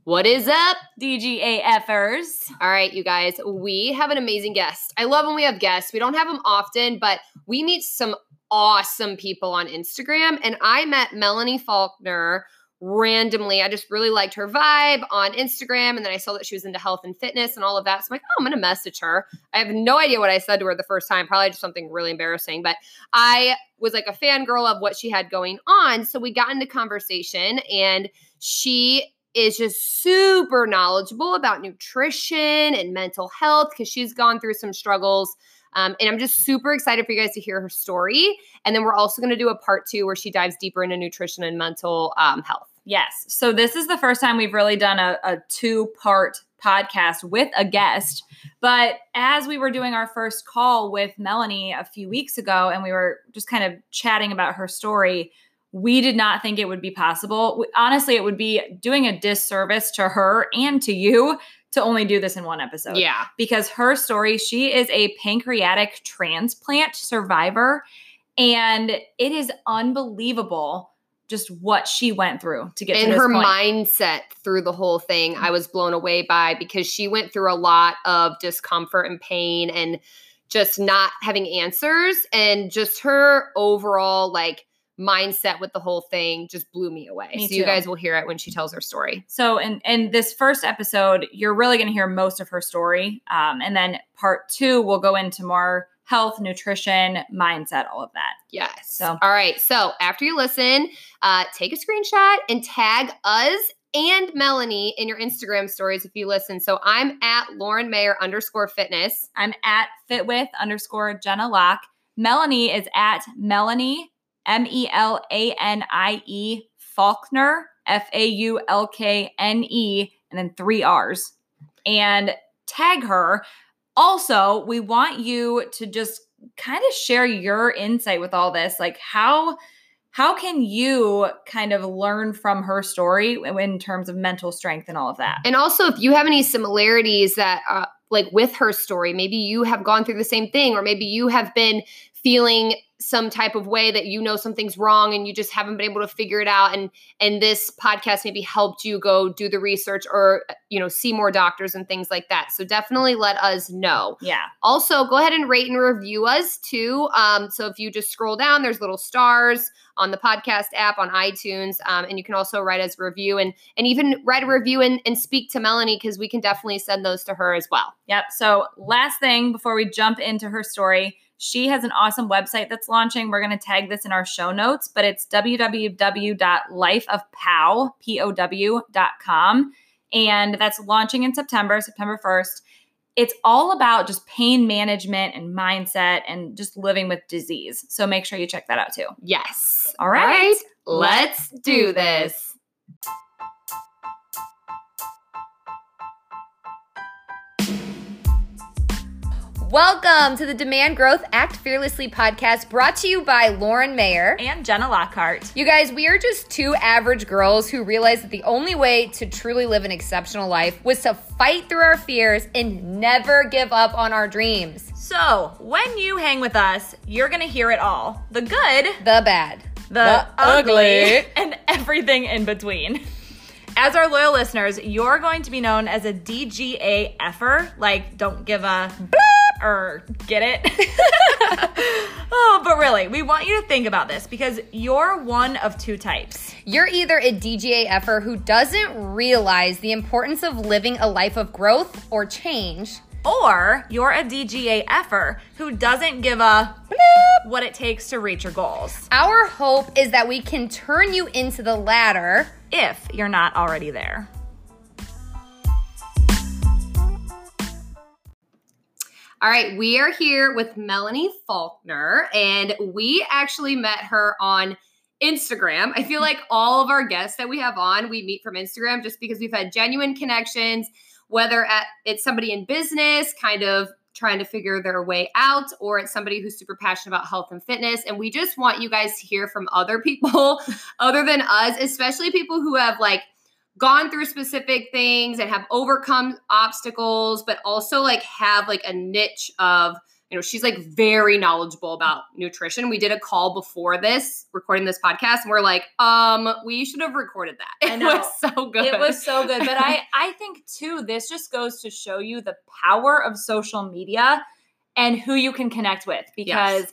What is up, DGAFers? All right, you guys, we have an amazing guest. I love when we have guests. We don't have them often, but we meet some awesome people on Instagram. And I met Melanie Faulkner randomly. I just really liked her vibe on Instagram. And then I saw that she was into health and fitness and all of that. So I'm like, oh, I'm going to message her. I have no idea what I said to her the first time, probably just something really embarrassing. But I was like a fangirl of what she had going on. So we got into conversation, and she is just super knowledgeable about nutrition and mental health because she's gone through some struggles. And I'm just super excited for you guys to hear her story. And then we're also going to do a part 2 where she dives deeper into nutrition and mental health. Yes. So this is the first time we've really done a 2-part podcast with a guest. But as we were doing our first call with Melanie a few weeks ago, and we were just kind of chatting about her story, we did not think it would be possible. Honestly, it would be doing a disservice to her and to you to only do this in one episode. Yeah. Because her story, she is a pancreatic transplant survivor, and it is unbelievable just what she went through to get to this point. And her mindset through the whole thing, I was blown away by, because she went through a lot of discomfort and pain and just not having answers, and just her overall mindset with the whole thing just blew me away. Me so too. You guys will hear it when she tells her story. So in this first episode, you're really going to hear most of her story. And then part 2, we'll go into more health, nutrition, mindset, all of that. Yes. So, all right. So after you listen, take a screenshot and tag us and Melanie in your Instagram stories if you listen. So I'm at Lauren Mayer _fitness. I'm at fitwith _Jenna Locke. Melanie is at Melanie MELANIE Faulkner, FAULKNE, and then 3 R's. And tag her. Also, we want you to just kind of share your insight with all this. Like, how can you kind of learn from her story in terms of mental strength and all of that? And also, if you have any similarities that with her story, maybe you have gone through the same thing, or maybe you have been feeling some type of way that something's wrong and you just haven't been able to figure it out. And this podcast maybe helped you go do the research or, see more doctors and things like that. So definitely let us know. Yeah. Also, go ahead and rate and review us too. So if you just scroll down, there's little stars on the podcast app on iTunes. And you can also write us a review and even write a review and speak to Melanie, because we can definitely send those to her as well. Yep. So last thing before we jump into her story, she has an awesome website that's launching. We're going to tag this in our show notes, but it's www.lifeofpow.com. And that's launching in September 1st. It's all about just pain management and mindset and just living with disease. So make sure you check that out too. Yes. All right. Let's do this. Welcome to the Demand Growth Act Fearlessly podcast, brought to you by Lauren Mayer and Jenna Lockhart. You guys, we are just 2 average girls who realized that the only way to truly live an exceptional life was to fight through our fears and never give up on our dreams. So when you hang with us, you're going to hear it all. The good, the bad, the ugly, and everything in between. As our loyal listeners, you're going to be known as a DGAFer, like don't give a or get it. Oh, but really, we want you to think about this, because you're one of 2 types. You're either a DGAFer who doesn't realize the importance of living a life of growth or change, or you're a DGAFer who doesn't give a what it takes to reach your goals. Our hope is that we can turn you into the latter if you're not already there. All right, we are here with Melanie Faulkner, and we actually met her on Instagram. I feel like all of our guests that we have on, we meet from Instagram, just because we've had genuine connections, whether it's somebody in business kind of trying to figure their way out, or it's somebody who's super passionate about health and fitness. And we just want you guys to hear from other people other than us, especially people who have gone through specific things and have overcome obstacles, but also have a niche of she's like very knowledgeable about nutrition. We did a call before recording this podcast, and we're like, we should have recorded that. It was so good. It was so good. But I think too, this just goes to show you the power of social media and who you can connect with, because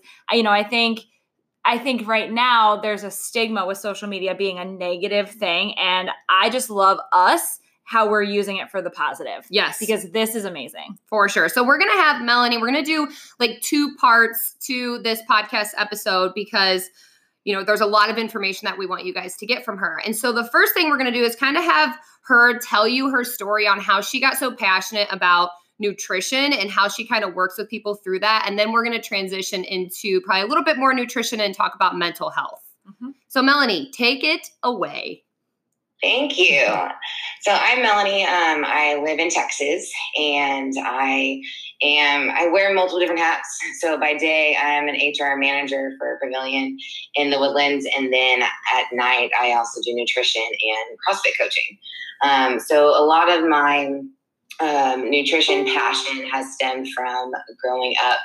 I think right now there's a stigma with social media being a negative thing. And I just love how we're using it for the positive. Yes. Because this is amazing. For sure. So we're going to have Melanie, we're going to do like 2 parts to this podcast episode because, there's a lot of information that we want you guys to get from her. And so the first thing we're going to do is kind of have her tell you her story on how she got so passionate about nutrition and how she kind of works with people through that. And then we're going to transition into probably a little bit more nutrition and talk about mental health. Mm-hmm. So Melanie, take it away. Thank you. So I'm Melanie. I live in Texas, and I wear multiple different hats. So by day, I'm an HR manager for a pavilion in the Woodlands. And then at night, I also do nutrition and CrossFit coaching. So a lot of my nutrition passion has stemmed from growing up.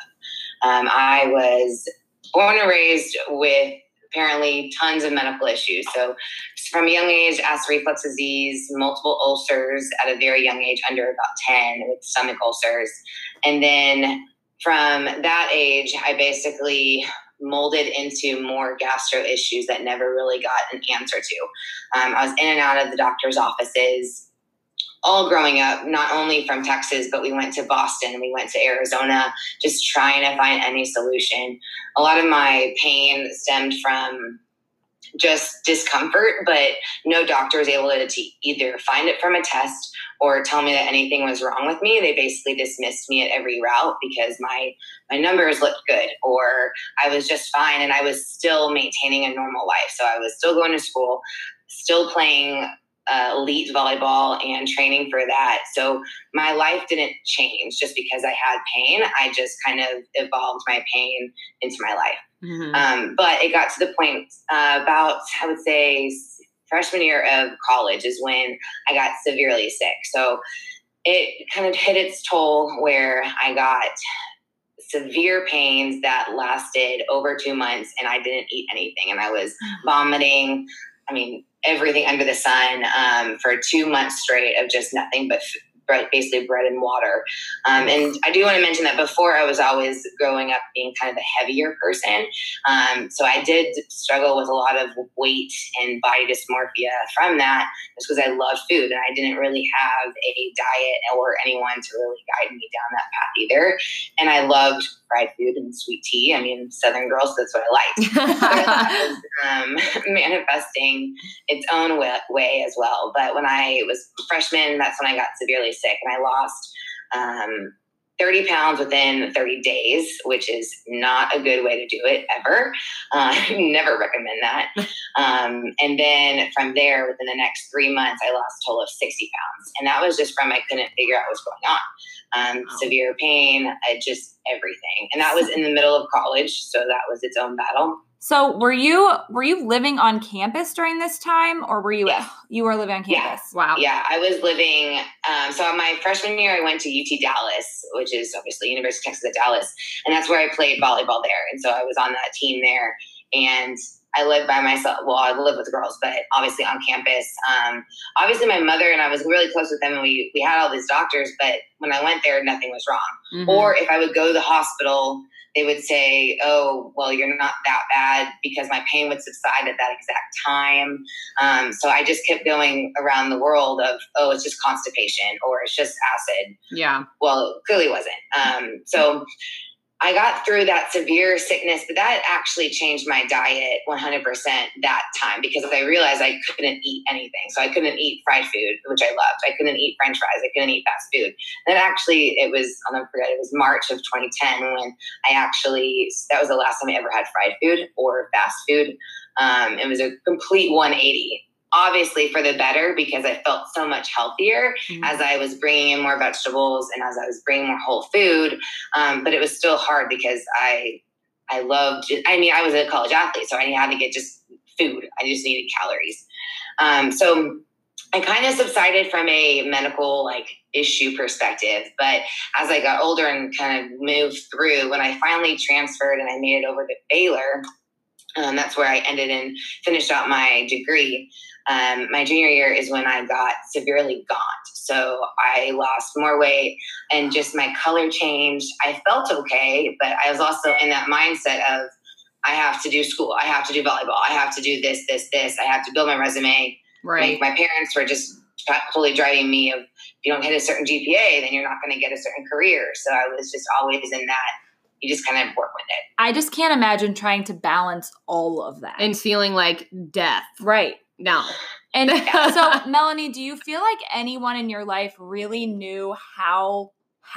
I was born and raised with apparently tons of medical issues. So from a young age, acid reflux disease, multiple ulcers at a very young age, under about 10, with stomach ulcers. And then from that age, I basically molded into more gastro issues that never really got an answer to. I was in and out of the doctor's offices all growing up, not only from Texas, but we went to Boston, we went to Arizona, just trying to find any solution. A lot of my pain stemmed from just discomfort, but no doctor was able to either find it from a test or tell me that anything was wrong with me. They basically dismissed me at every route because my numbers looked good, or I was just fine and I was still maintaining a normal life. So I was still going to school, still playing elite volleyball and training for that. So my life didn't change just because I had pain. I just kind of evolved my pain into my life. Mm-hmm. But it got to the point about, I would say, freshman year of college is when I got severely sick. So it kind of hit its toll where I got severe pains that lasted over 2 months, and I didn't eat anything. And I was vomiting, everything under the sun for 2 months straight of just nothing but basically bread and water. And I do want to mention that before, I was always growing up being kind of a heavier person. So I did struggle with a lot of weight and body dysmorphia from that, just because I love food and I didn't really have a diet or anyone to really guide me down that path either. And I loved fried food and sweet tea. Southern girls, that's what I liked. That was manifesting its own way as well. But when I was a freshman, that's when I got severely sick, and I lost 30 pounds within 30 days, which is not a good way to do it ever. Never recommend that. And then from there, within the next 3 months, I lost a total of 60 pounds. And that was just from I couldn't figure out what's going on. Severe pain, just everything. And that was in the middle of college. So that was its own battle. So were you living on campus during this time, or were you you were living on campus? Yeah. Wow. Yeah, I was living. So my freshman year, I went to UT Dallas, which is obviously University of Texas at Dallas, and that's where I played volleyball there. And so I was on that team there, and I lived by myself. Well, I lived with the girls, but obviously on campus. Obviously, my mother and I was really close with them, and we had all these doctors. But when I went there, nothing was wrong. Mm-hmm. Or if I would go to the hospital, they would say, oh, well, you're not that bad, because my pain would subside at that exact time. So I just kept going around the world of, oh, it's just constipation, or it's just acid. Yeah. Well, it clearly wasn't. So I got through that severe sickness, but that actually changed my diet 100% that time, because I realized I couldn't eat anything. So I couldn't eat fried food, which I loved. I couldn't eat French fries. I couldn't eat fast food. Then actually I'll never forget, it was March of 2010 when that was the last time I ever had fried food or fast food. It was a complete 180. Obviously for the better, because I felt so much healthier as I was bringing in more vegetables and as I was bringing more whole food. But it was still hard because I was a college athlete, so I had to get just food. I just needed calories. So I kind of subsided from a medical like issue perspective, but as I got older and kind of moved through, when I finally transferred and I made it over to Baylor, that's where I ended and finished out my degree. My junior year is when I got severely gaunt. So I lost more weight and just my color changed. I felt okay, but I was also in that mindset of I have to do school. I have to do volleyball. I have to do this. I have to build my resume. Right. Like my parents were just totally driving me of, if you don't hit a certain GPA, then you're not going to get a certain career. So I was just always in that. You just kind of work with it. I just can't imagine trying to balance all of that. And feeling like death. Right. No. And so, Melanie, do you feel like anyone in your life really knew how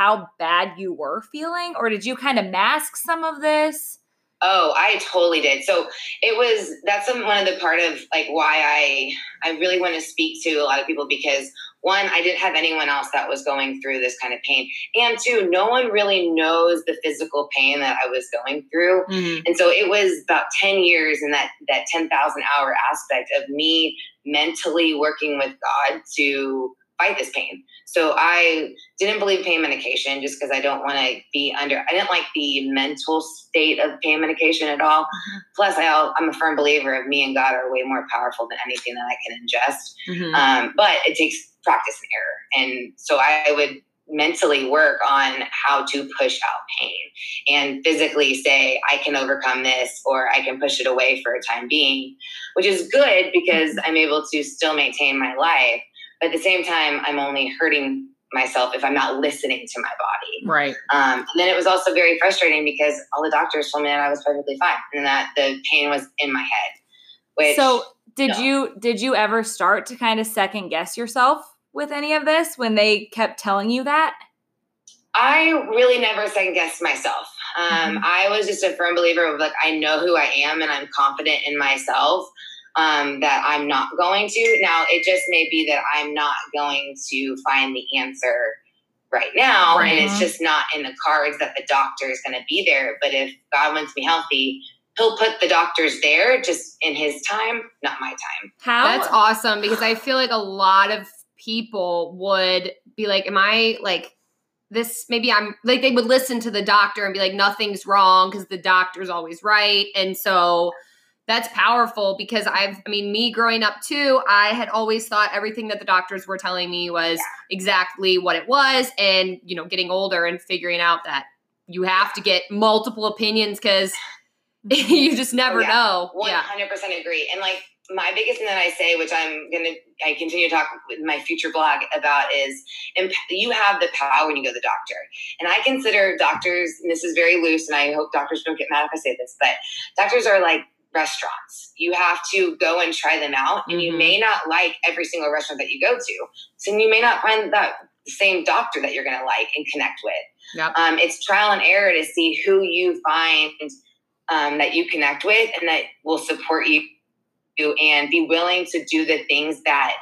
bad you were feeling? Or did you kind of mask some of this? Oh, I totally did. So that's one of the part of like why I really want to speak to a lot of people, because one, I didn't have anyone else that was going through this kind of pain. And two, no one really knows the physical pain that I was going through. Mm-hmm. And so it was about 10 years in that 10,000 hour aspect of me mentally working with God to fight this pain. So I didn't believe pain medication just because I don't want to be I didn't like the mental state of pain medication at all. Mm-hmm. Plus, I'm a firm believer of me and God are way more powerful than anything that I can ingest. Mm-hmm. But it takes practice and error. And so I would mentally work on how to push out pain and physically say, I can overcome this, or I can push it away for a time being, which is good because I'm able to still maintain my life. But at the same time, I'm only hurting myself if I'm not listening to my body. Right. And then it was also very frustrating because all the doctors told me that I was perfectly fine and that the pain was in my head. So did you ever start to kind of second guess yourself with any of this when they kept telling you that? I really never second guessed myself. I was just a firm believer of like, I know who I am and I'm confident in myself. That I'm not going to. Now, it just may be that I'm not going to find the answer right now. Right. And it's just not in the cards that the doctor is going to be there. But if God wants me healthy, he'll put the doctors there just in his time, not my time. That's awesome, because I feel like a lot of people would be like, am I like this? Maybe I'm like, they would listen to the doctor and be like, nothing's wrong because the doctor's always right. And so that's powerful because me growing up too, I had always thought everything that the doctors were telling me was exactly what it was. And, getting older and figuring out that you have to get multiple opinions because you just never know. 100% agree. And like my biggest thing that I say, which I continue to talk with my future blog about, is you have the power when you go to the doctor. And I consider doctors, and this is very loose, and I hope doctors don't get mad if I say this, but doctors are like restaurants. You have to go and try them out, and you may not like every single restaurant that you go to. So you may not find that same doctor that you're going to like and connect with. Yep. It's trial and error to see who you find that you connect with and that will support you and be willing to do the things that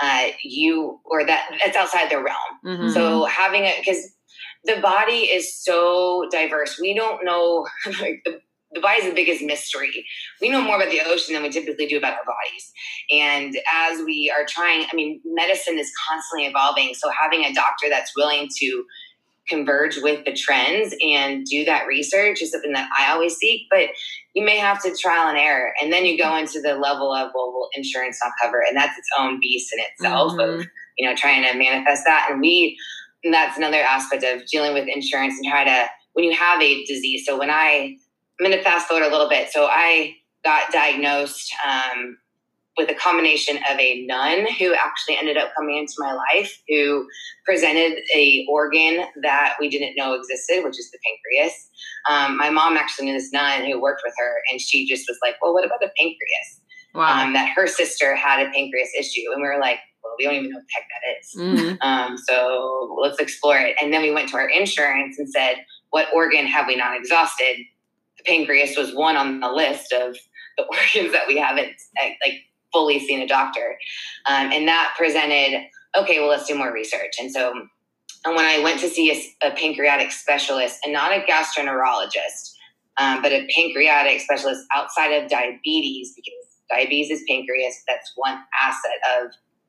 that's outside their realm. Mm-hmm. So because the body is so diverse. We don't know like the body is the biggest mystery. We know more about the ocean than we typically do about our bodies. And as we are medicine is constantly evolving. So having a doctor that's willing to converge with the trends and do that research is something that I always seek. But you may have to trial and error. And then you go into the level of, will insurance not cover? And that's its own beast in itself of, trying to manifest that. And that's another aspect of dealing with insurance and when you have a disease. So I'm going to fast forward a little bit. So I got diagnosed with a combination of a nun who actually ended up coming into my life, who presented a organ that we didn't know existed, which is the pancreas. My mom actually knew this nun who worked with her, and she just was like, well, what about the pancreas? Wow. That her sister had a pancreas issue. And we were like, well, we don't even know what the heck that is. Mm-hmm. So let's explore it. And then we went to our insurance and said, what organ have we not exhausted? The pancreas was one on the list of the organs that we haven't fully seen a doctor. And that presented, okay, well, let's do more research. And when I went to see a pancreatic specialist, and not a gastroenterologist, but a pancreatic specialist outside of diabetes, because diabetes is pancreas, that's one asset of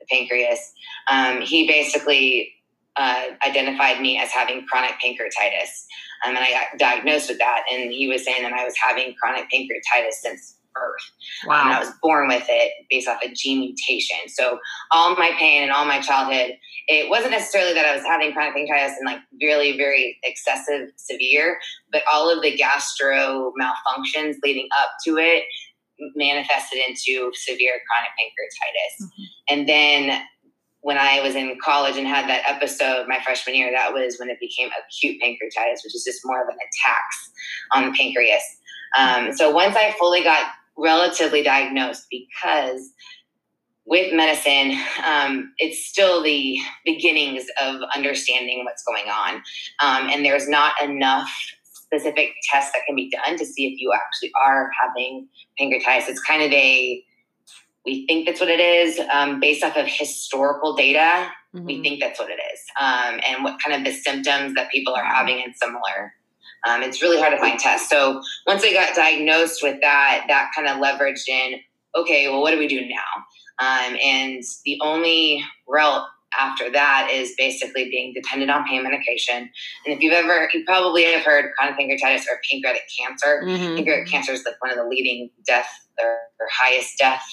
the pancreas. He basically identified me as having chronic pancreatitis. And I got diagnosed with that. And he was saying that I was having chronic pancreatitis since birth. Wow. I was born with it based off a gene mutation. So all my pain and all my childhood, it wasn't necessarily that I was having chronic pancreatitis and like really, very excessive, severe, but all of the gastro malfunctions leading up to it manifested into severe chronic pancreatitis. Mm-hmm. And then when I was in college and had that episode my freshman year, that was when it became acute pancreatitis, which is just more of an attack on the pancreas. So once I fully got relatively diagnosed, because with medicine, it's still the beginnings of understanding what's going on. And there's not enough specific tests that can be done to see if you actually are having pancreatitis. It's kind of we think that's what it is. Based off of historical data, mm-hmm. we think that's what it is. And what kind of the symptoms that people are having and similar. It's really hard to find tests. So once I got diagnosed with that kind of leveraged in, okay, well, what do we do now? And the only route after that is basically being dependent on pain medication. And if you probably have heard chronic pancreatitis or pancreatic cancer. Mm-hmm. Pancreatic cancer is like one of the leading death or highest death,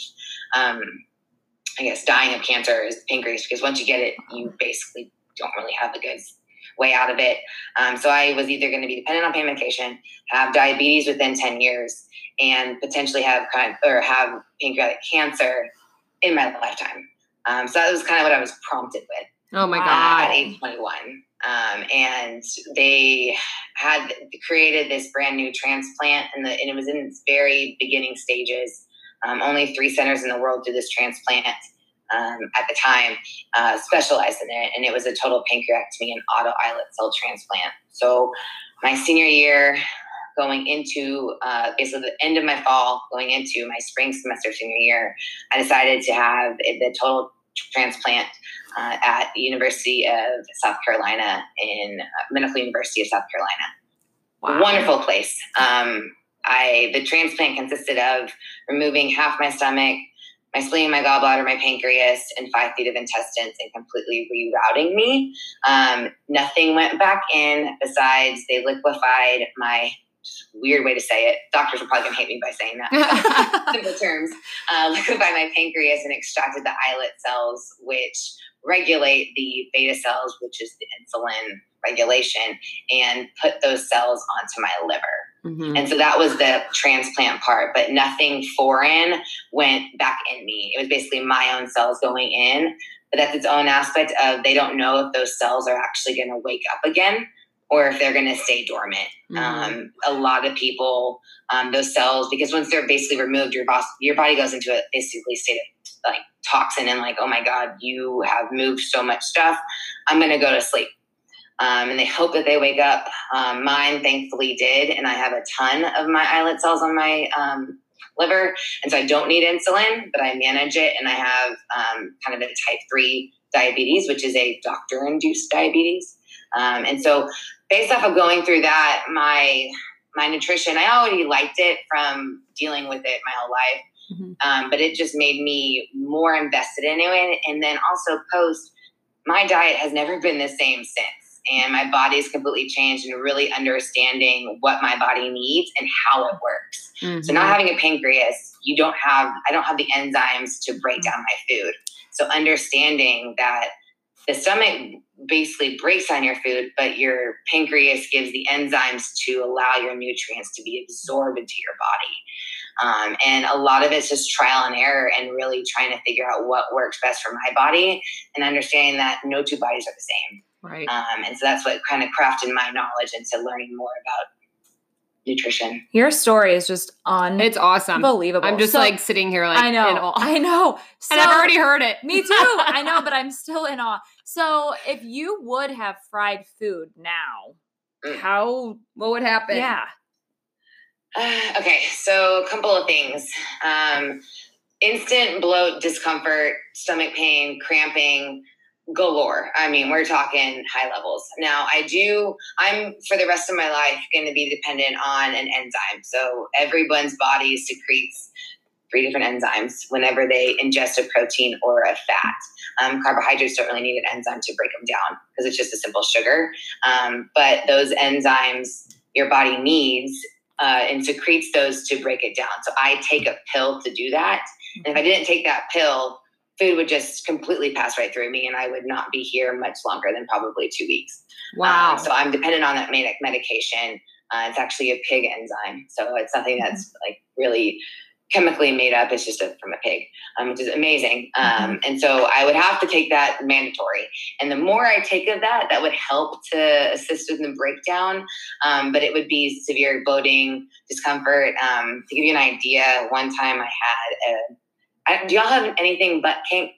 dying of cancer is pancreas, because once you get it, you basically don't really have a good way out of it. So I was either going to be dependent on pain medication, have diabetes within 10 years, and potentially have pancreatic cancer in my lifetime. So that was kind of what I was prompted with. Oh my God. At age 21. And they had created this brand new transplant, and it was in its very beginning stages. Only 3 centers in the world do this transplant at the time, specialized in it. And it was a total pancreectomy and auto islet cell transplant. So my senior year, going into basically the end of my fall, going into my spring semester senior year, I decided to have the total transplant at the University of South Carolina, in Medical University of South Carolina. Wow. Wonderful place. The transplant consisted of removing half my stomach, my spleen, my gallbladder, my pancreas, and 5 feet of intestines, and completely rerouting me. Nothing went back in besides they liquefied my, weird way to say it, doctors are probably going to hate me by saying that, simple terms, liquefied my pancreas and extracted the islet cells, which regulate the beta cells, which is the insulin regulation, and put those cells onto my liver. Mm-hmm. And so that was the transplant part, but nothing foreign went back in me. It was basically my own cells going in, but that's its own aspect of, they don't know if those cells are actually going to wake up again or if they're going to stay dormant. Mm-hmm. A lot of people, those cells, because once they're basically removed, your body goes into a basically state of like toxin and like, oh my God, you have moved so much stuff. I'm going to go to sleep. And they hope that they wake up. Mine thankfully did. And I have a ton of my islet cells on my liver. And so I don't need insulin, but I manage it. And I have kind of a type 3 diabetes, which is a doctor-induced diabetes. And so based off of going through that, my nutrition, I already liked it from dealing with it my whole life. Mm-hmm. But it just made me more invested in it. And then also my diet has never been the same since. And my body's completely changed, and really understanding what my body needs and how it works. Mm-hmm. So not having a pancreas, I don't have the enzymes to break down my food. So understanding that the stomach basically breaks down your food, but your pancreas gives the enzymes to allow your nutrients to be absorbed into your body. And a lot of it's just trial and error and really trying to figure out what works best for my body, and understanding that no 2 bodies are the same. Right. And so that's what kind of crafted my knowledge into learning more about nutrition. Your story is just it's awesome. Unbelievable. I'm just like sitting here like I know. in awe. I know. So, and I've already heard it. Me too. I know, but I'm still in awe. So if you would have fried food now, what would happen? Yeah. Okay. So a couple of things. Instant bloat, discomfort, stomach pain, cramping, galore. I mean, we're talking high levels. Now I'm for the rest of my life going to be dependent on an enzyme. So everyone's body secretes 3 different enzymes whenever they ingest a protein or a fat. Carbohydrates don't really need an enzyme to break them down because it's just a simple sugar. But those enzymes your body needs and secretes those to break it down. So I take a pill to do that. And if I didn't take that pill, food would just completely pass right through me and I would not be here much longer than probably 2 weeks. Wow. So I'm dependent on that medication. It's actually a pig enzyme. So it's something that's like really chemically made up. It's just from a pig, which is amazing. And so I would have to take that mandatory. And the more I take of that, that would help to assist with the breakdown. But it would be severe bloating, discomfort. To give you an idea, one time I had do y'all have anything but cake?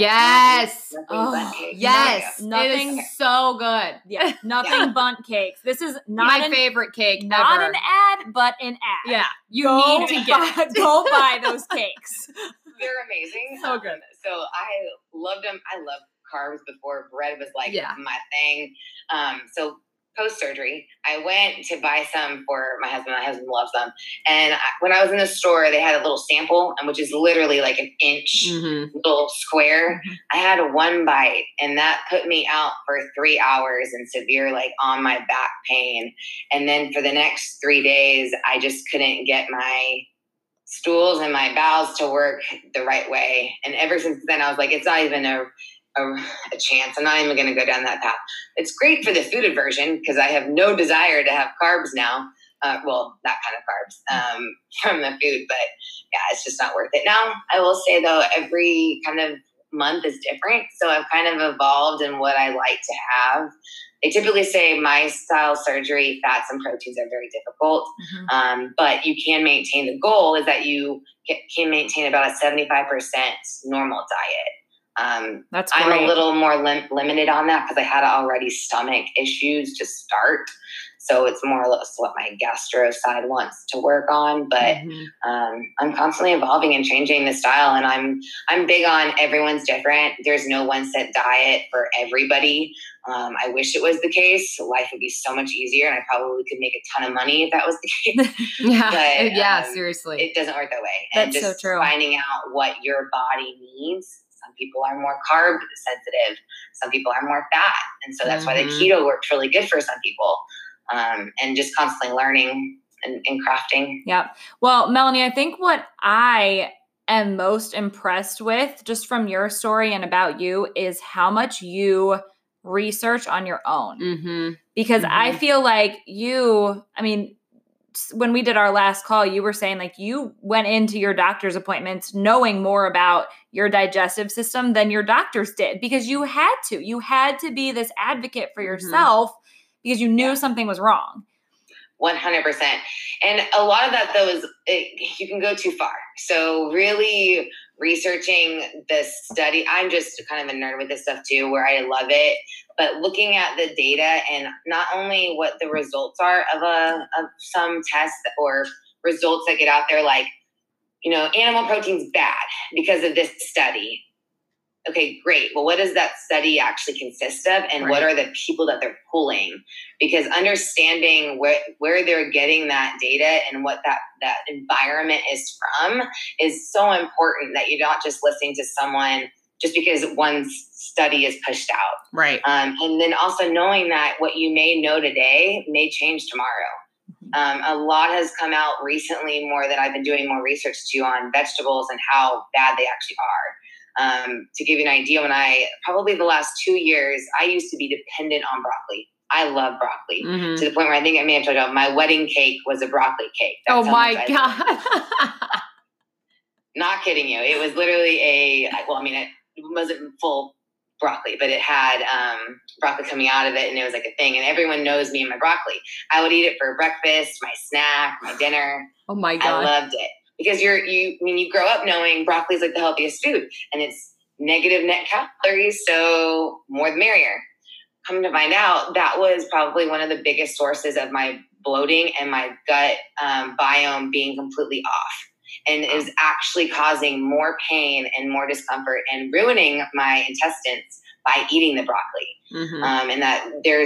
Yes. Butt cake. Yes. Nothing. It is so good. Yeah, nothing bundt cakes. This is not My favorite cake not ever. an ad, but an ad. Yeah. You Go need to get it. Go buy those cakes. They're amazing. So good. So I loved them. I loved carbs before bread was like my thing. So post-surgery, I went to buy some for my husband. My husband loves them. And when I was in the store, they had a little sample, and which is literally like an inch little square. I had one bite, and that put me out for 3 hours in severe, like on my back pain. And then for the next 3 days, I just couldn't get my stools and my bowels to work the right way. And ever since then, I was like, it's not even a chance. I'm not even going to go down that path. It's great for the food aversion because I have no desire to have carbs now. Well, that kind of carbs from the food, but yeah, it's just not worth it. Now, I will say though, every kind of month is different. So I've kind of evolved in what I like to have. They typically say my style surgery, fats and proteins are very difficult, but you can maintain. The goal is that you can maintain about a 75% normal diet. That's great. I'm a little more limited on that because I had already stomach issues to start. So it's more or less what my gastro side wants to work on. But I'm constantly evolving and changing the style. And I'm big on everyone's different. There's no one set diet for everybody. I wish it was the case. Life would be so much easier and I probably could make a ton of money if that was the case. But, seriously. It doesn't work that way. That's and just so true. Finding out what your body needs. Some people are more carb sensitive. Some people are more fat. And so that's why the keto works really good for some people. And just constantly learning and crafting. Yeah. Well, Melanie, I think what I am most impressed with just from your story and about you is how much you research on your own. Because I feel like when we did our last call, you were saying like you went into your doctor's appointments knowing more about your digestive system than your doctors did because you had to be this advocate for yourself because you knew something was wrong. 100%. And a lot of that though you can go too far. So really researching this study, I'm just kind of a nerd with this stuff too, where I love it. But looking at the data and not only what the results are of some tests or results that get out there, like, animal protein's bad because of this study. Okay, great. Well, what does that study actually consist of? And what are the people that they're pulling? Because understanding where they're getting that data and what that environment is from is so important that you're not just listening to someone just because one study is pushed out. Right. And then also knowing that what you may know today may change tomorrow. A lot has come out recently more that I've been doing more research on vegetables and how bad they actually are. To give you an idea, probably the last 2 years, I used to be dependent on broccoli. I love broccoli to the point where I think I may have told you my wedding cake was a broccoli cake. That's my God. Not kidding you. It was literally it wasn't full broccoli, but it had broccoli coming out of it, and it was like a thing. And everyone knows me and my broccoli. I would eat it for breakfast, my snack, my dinner. Oh my God. I loved it. Because you grow up knowing broccoli is like the healthiest food and it's negative net calories. So more the merrier. Come to find out that was probably one of the biggest sources of my bloating and my gut biome being completely off and is actually causing more pain and more discomfort and ruining my intestines by eating the broccoli. And that there's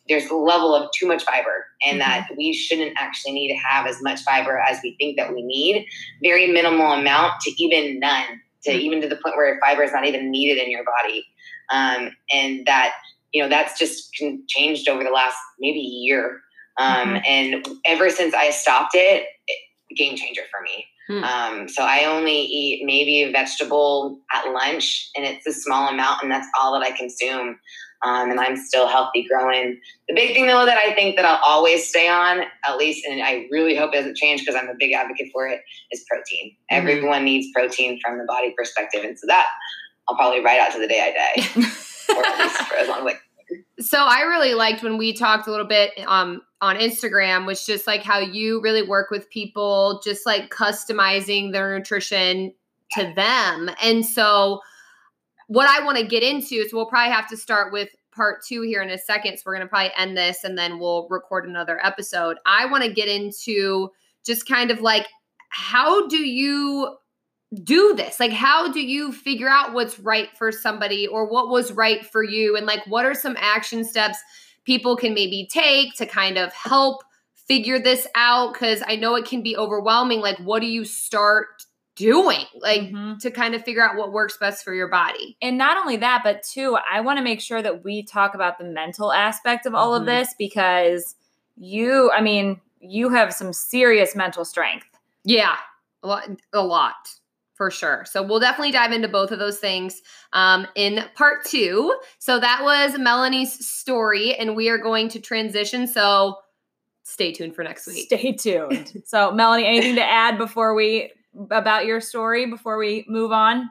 there's a level of too much fiber, and that we shouldn't actually need to have as much fiber as we think that we need. Very minimal amount to even none, to even to the point where fiber is not even needed in your body. And that, that's just changed over the last maybe year. And ever since I stopped it, game changer for me. So I only eat maybe a vegetable at lunch, and it's a small amount, and that's all that I consume. And I'm still healthy growing. The big thing, though, that I think that I'll always stay on, at least, and I really hope it doesn't change because I'm a big advocate for it, is protein. Everyone needs protein from the body perspective. And so that I'll probably ride out to the day I die, or at least for as long as So I really liked when we talked a little bit on Instagram, was just like how you really work with people, just like customizing their nutrition to them. And so what I want to get into is we'll probably have to start with part 2 here in a second. So we're going to probably end this and then we'll record another episode. I want to get into just kind of like, how do you do this? Like, how do you figure out what's right for somebody, or what was right for you? And like, what are some action steps people can maybe take to kind of help figure this out? Because I know it can be overwhelming. Like, what do you start doing, like, to kind of figure out what works best for your body? And not only that, but too, I want to make sure that we talk about the mental aspect of all of this, because you have some serious mental strength. Yeah, a lot. For sure. So we'll definitely dive into both of those things in part 2. So that was Melanie's story, and we are going to transition. So stay tuned for next week. Stay tuned. So Melanie, anything to add about your story before we move on?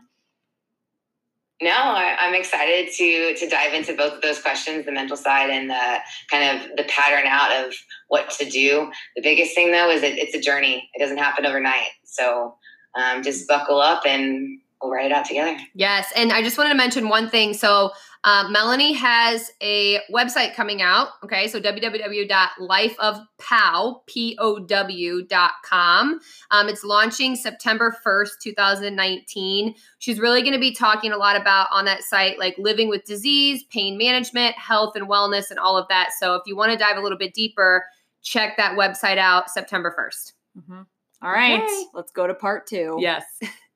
No, I'm excited to dive into both of those questions, the mental side and the kind of the pattern out of what to do. The biggest thing, though, is it's a journey. It doesn't happen overnight. So just buckle up and we'll write it out together. Yes. And I just wanted to mention one thing. So Melanie has a website coming out. Okay. So www.lifeofpow.com. It's launching September 1st, 2019. She's really going to be talking a lot about on that site, like living with disease, pain management, health and wellness, and all of that. So if you want to dive a little bit deeper, check that website out September 1st. All right, let's go to part 2. Yes.